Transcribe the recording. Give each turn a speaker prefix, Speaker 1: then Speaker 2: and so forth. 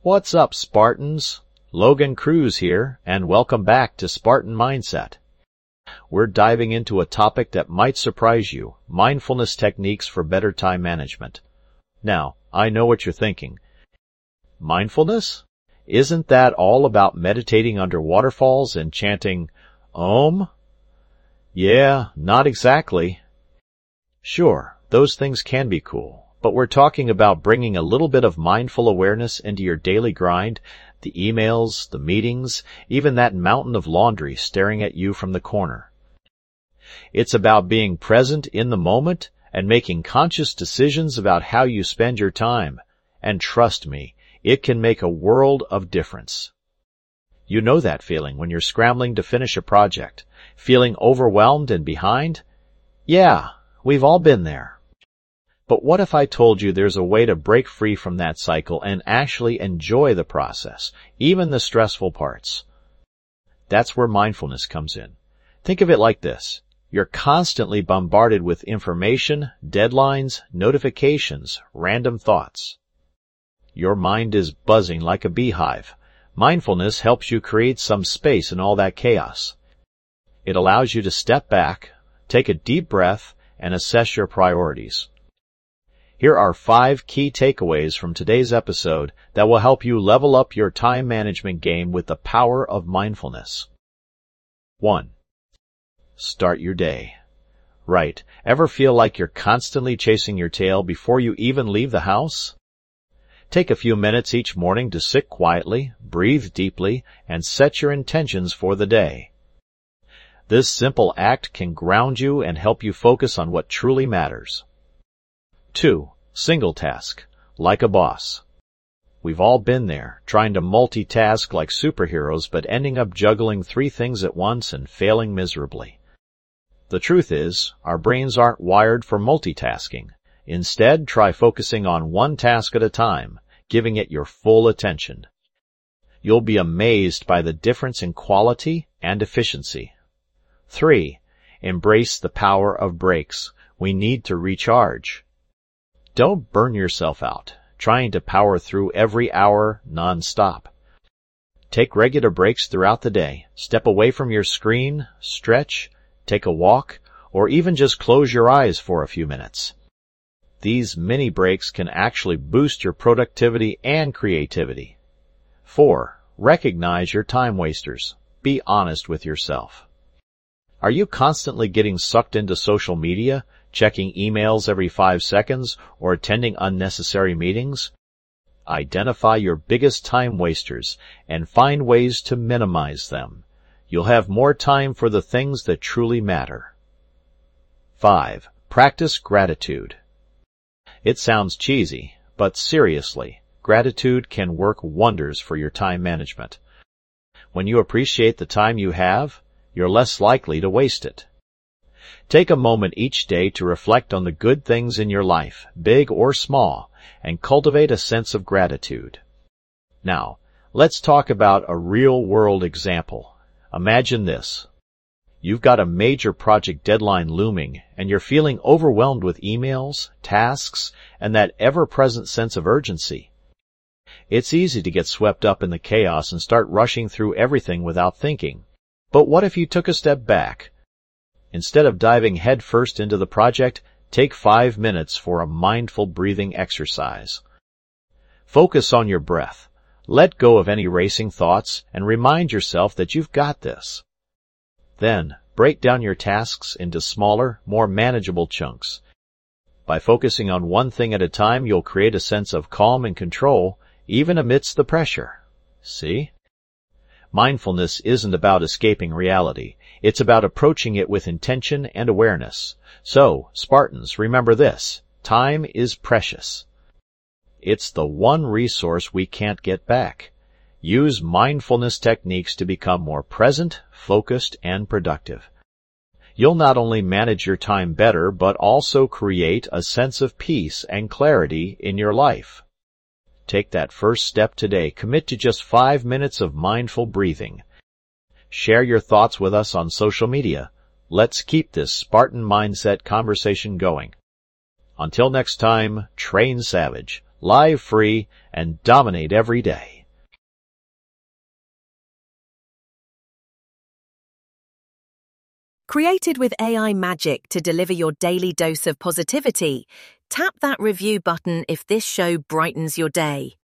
Speaker 1: What's up, Spartans? Logan Cruz here, and welcome back to Spartan Mindset. We're diving into a topic that might surprise you, mindfulness techniques for better time management. Now, I know what you're thinking. Mindfulness? Isn't that all about meditating under waterfalls and chanting, Om? Yeah, not exactly. Sure, those things can be cool, but we're talking about bringing a little bit of mindful awareness into your daily grind, the emails, the meetings, even that mountain of laundry staring at you from the corner. It's about being present in the moment and making conscious decisions about how you spend your time. And trust me, it can make a world of difference. You know that feeling when you're scrambling to finish a project, feeling overwhelmed and behind? Yeah, we've all been there. But what if I told you there's a way to break free from that cycle and actually enjoy the process, even the stressful parts? That's where mindfulness comes in. Think of it like this. You're constantly bombarded with information, deadlines, notifications, random thoughts. Your mind is buzzing like a beehive. Mindfulness helps you create some space in all that chaos. It allows you to step back, take a deep breath, and assess your priorities. Here are 5 key takeaways from today's episode that will help you level up your time management game with the power of mindfulness. 1. Start your day. Right. Ever feel like you're constantly chasing your tail before you even leave the house? Take a few minutes each morning to sit quietly, breathe deeply, and set your intentions for the day. This simple act can ground you and help you focus on what truly matters. 2. Single task, like a boss. We've all been there, trying to multitask like superheroes but ending up juggling 3 things at once and failing miserably. The truth is, our brains aren't wired for multitasking. Instead, try focusing on one task at a time, giving it your full attention. You'll be amazed by the difference in quality and efficiency. 3. Embrace the power of breaks. We need to recharge. Don't burn yourself out, trying to power through every hour non-stop. Take regular breaks throughout the day. Step away from your screen, stretch, take a walk, or even just close your eyes for a few minutes. These mini breaks can actually boost your productivity and creativity. 4. Recognize your time wasters. Be honest with yourself. Are you constantly getting sucked into social media, checking emails every 5 seconds, or attending unnecessary meetings? Identify your biggest time wasters and find ways to minimize them. You'll have more time for the things that truly matter. 5. Practice gratitude. It sounds cheesy, but seriously, gratitude can work wonders for your time management. When you appreciate the time you have, you're less likely to waste it. Take a moment each day to reflect on the good things in your life, big or small, and cultivate a sense of gratitude. Now, let's talk about a real-world example. Imagine this. You've got a major project deadline looming, and you're feeling overwhelmed with emails, tasks, and that ever-present sense of urgency. It's easy to get swept up in the chaos and start rushing through everything without thinking. But what if you took a step back? Instead of diving headfirst into the project, take 5 minutes for a mindful breathing exercise. Focus on your breath. Let go of any racing thoughts and remind yourself that you've got this. Then, break down your tasks into smaller, more manageable chunks. By focusing on one thing at a time, you'll create a sense of calm and control, even amidst the pressure. See? Mindfulness isn't about escaping reality. It's about approaching it with intention and awareness. So, Spartans, remember this. Time is precious. It's the one resource we can't get back. Use mindfulness techniques to become more present, focused, and productive. You'll not only manage your time better, but also create a sense of peace and clarity in your life. Take that first step today. Commit to just 5 minutes of mindful breathing. Share your thoughts with us on social media. Let's keep this Spartan mindset conversation going. Until next time, train savage. live free, and dominate every day.
Speaker 2: Created with AI magic to deliver your daily dose of positivity, tap that review button if this show brightens your day.